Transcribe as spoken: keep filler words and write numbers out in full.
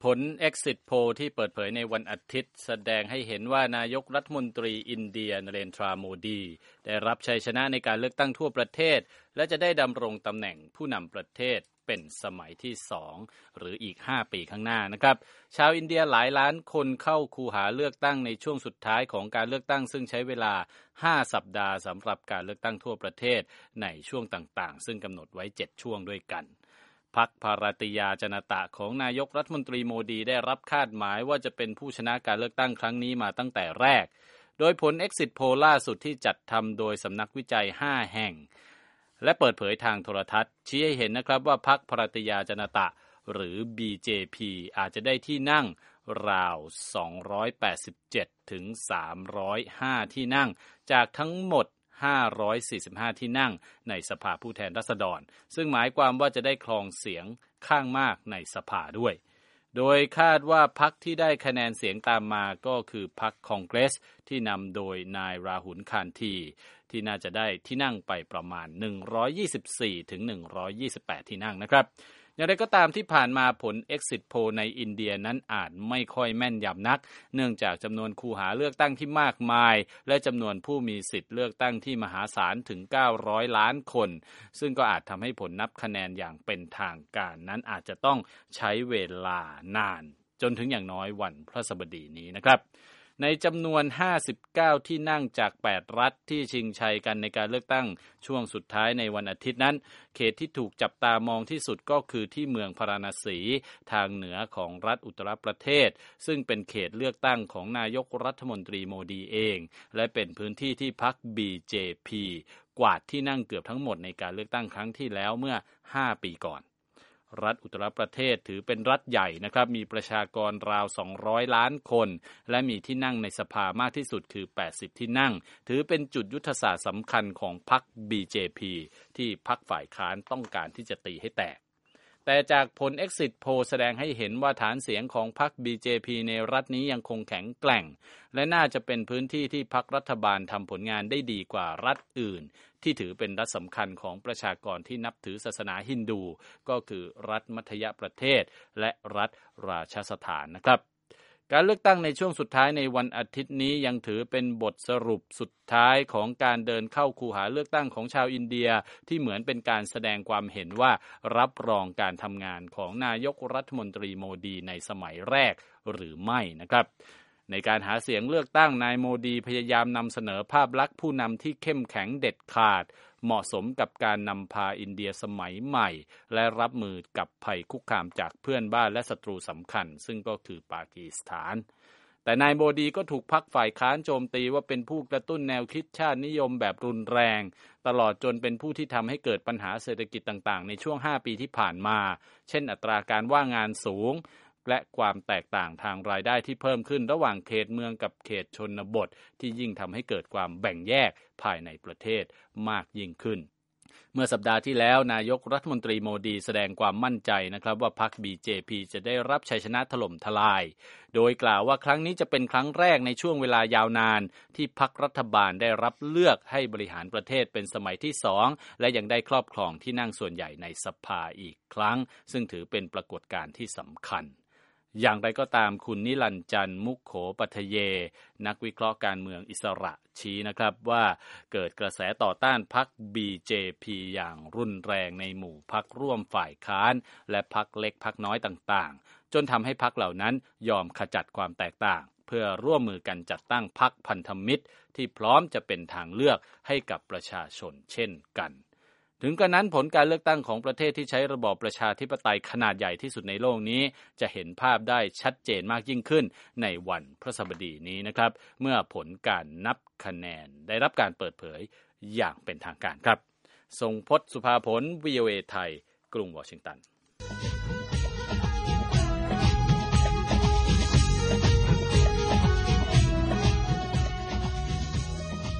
ผล Exit Poll ที่เปิดเผยในวันอาทิตย์แสดงให้เห็นว่านายกรัฐมนตรีอินเดียนเรนทราโมดีได้รับชัยชนะในการเลือกตั้งทั่วประเทศและจะได้ดำรงตำแหน่งผู้นำประเทศเป็นสมัยที่สองหรืออีกห้าปีข้างหน้านะครับชาวอินเดียหลายล้านคนเข้าคูหาเลือกตั้งในช่วงสุดท้ายของการเลือกตั้งซึ่งใช้เวลาห้าสัปดาห์สำหรับการเลือกตั้งทั่วประเทศในช่วงต่างๆซึ่งกำหนดไว้เจ็ดช่วงด้วยกันพรรคภารติยาจนตะของนายกรัฐมนตรีโมดีได้รับคาดหมายว่าจะเป็นผู้ชนะการเลือกตั้งครั้งนี้มาตั้งแต่แรกโดยผล Exit Poll ล่าสุดที่จัดทำโดยสำนักวิจัยห้าแห่งและเปิดเผยทางโทรทัศน์ชี้ให้เห็นนะครับว่าพรรคภารติยาจนตะหรือ บี เจ พี อาจจะได้ที่นั่งราวสองร้อยแปดสิบเจ็ดถึงสามร้อยห้าที่นั่งจากทั้งหมดห้าร้อยสี่สิบห้าที่นั่งในสภาผู้แทนราษฎรซึ่งหมายความว่าจะได้ครองเสียงข้างมากในสภาด้วยโดยคาดว่าพรรคที่ได้คะแนนเสียงตามมาก็คือพรรคคองเกรสที่นำโดยนายราหุลคานทีที่น่าจะได้ที่นั่งไปประมาณหนึ่งร้อยยี่สิบสี่ถึงหนึ่งร้อยยี่สิบแปดที่นั่งนะครับอย่างไรก็ตามที่ผ่านมาผล Exit Poll ในอินเดียนั้นอาจไม่ค่อยแม่นยำนักเนื่องจากจำนวนคูหาเลือกตั้งที่มากมายและจำนวนผู้มีสิทธิ์เลือกตั้งที่มหาศาลถึงเก้าร้อยล้านคนซึ่งก็อาจทำให้ผลนับคะแนนอย่างเป็นทางการนั้นอาจจะต้องใช้เวลานานจนถึงอย่างน้อยวันพฤหัสบดีนี้นะครับในจำนวนห้าสิบเก้าที่นั่งจากแปดรัฐที่ชิงชัยกันในการเลือกตั้งช่วงสุดท้ายในวันอาทิตย์นั้นเขตที่ถูกจับตามองที่สุดก็คือที่เมืองพาราณสีทางเหนือของรัฐอุตตรประเทศซึ่งเป็นเขตเลือกตั้งของนายกรัฐมนตรีโมดีเองและเป็นพื้นที่ที่พรรค บี เจ พี กวาดที่นั่งเกือบทั้งหมดในการเลือกตั้งครั้งที่แล้วเมื่อห้าปีก่อนรัฐอุตตรประเทศถือเป็นรัฐใหญ่นะครับมีประชากรราวสองร้อยล้านคนและมีที่นั่งในสภามากที่สุดคือแปดสิบที่นั่งถือเป็นจุดยุทธศาสตร์สำคัญของพรรค บี เจ พี ที่พรรคฝ่ายค้านต้องการที่จะตีให้แตกแต่จากผล Exit Poll แสดงให้เห็นว่าฐานเสียงของพรรค บี เจ พี ในรัฐนี้ยังคงแข็งแกร่งและน่าจะเป็นพื้นที่ที่พรรครัฐบาลทำผลงานได้ดีกว่ารัฐอื่นที่ถือเป็นรัฐสำคัญของประชากรที่นับถือศาสนาฮินดูก็คือรัฐมัธยประเทศและรัฐราชสถานนะครับการเลือกตั้งในช่วงสุดท้ายในวันอาทิตย์นี้ยังถือเป็นบทสรุปสุดท้ายของการเดินเข้าคูหาเลือกตั้งของชาวอินเดียที่เหมือนเป็นการแสดงความเห็นว่ารับรองการทำงานของนายกรัฐมนตรีโมดีในสมัยแรกหรือไม่นะครับในการหาเสียงเลือกตั้งนายโมดีพยายามนำเสนอภาพลักษณ์ผู้นำที่เข้มแข็งเด็ดขาดเหมาะสมกับการนำพาอินเดียสมัยใหม่และรับมือกับภัยคุกคามจากเพื่อนบ้านและศัตรูสำคัญซึ่งก็คือปากีสถานแต่นายโมดีก็ถูกพรรคฝ่ายค้านโจมตีว่าเป็นผู้กระตุ้นแนวคิดชาตินิยมแบบรุนแรงตลอดจนเป็นผู้ที่ทำให้เกิดปัญหาเศรษฐกิจต่างๆในช่วงห้าปีที่ผ่านมาเช่นอัตราการว่างงานสูงและความแตกต่างทางรายได้ที่เพิ่มขึ้นระหว่างเขตเมืองกับเขตชนบทที่ยิ่งทำให้เกิดความแบ่งแยกภายในประเทศมากยิ่งขึ้นเมื่อสัปดาห์ที่แล้วนายกรัฐมนตรีโมดีแสดงความมั่นใจนะครับว่าพรรค บี เจ พี จะได้รับชัยชนะถล่มทลายโดยกล่าวว่าครั้งนี้จะเป็นครั้งแรกในช่วงเวลายาวนานที่พรรครัฐบาลได้รับเลือกให้บริหารประเทศเป็นสมัยที่สองและยังได้ครอบครองที่นั่งส่วนใหญ่ในสภาอีกครั้งซึ่งถือเป็นปรากฏการณ์ที่สำคัญอย่างไรก็ตามคุณนิรันดร์จันทร์มุขโขปัทเยนักวิเคราะห์การเมืองอิสระชี้นะครับว่าเกิดกระแสต่อต้านพรรค บี เจ พี อย่างรุนแรงในหมู่พรรคร่วมฝ่ายค้านและพรรคเล็กพรรคน้อยต่างๆจนทำให้พรรคเหล่านั้นยอมขจัดความแตกต่างเพื่อร่วมมือกันจัดตั้งพรรคพันธมิตรที่พร้อมจะเป็นทางเลือกให้กับประชาชนเช่นกันถึงกระนั้นผลการเลือกตั้งของประเทศที่ใช้ระบอบประชาธิปไตยขนาดใหญ่ที่สุดในโลกนี้จะเห็นภาพได้ชัดเจนมากยิ่งขึ้นในวันพฤหัสบดีนี้นะครับเมื่อผลการนับคะแนนได้รับการเปิดเผยอย่างเป็นทางการครับทรงพจน์สุภาผล วี โอ เอ ไทยกรุงวอชิงตัน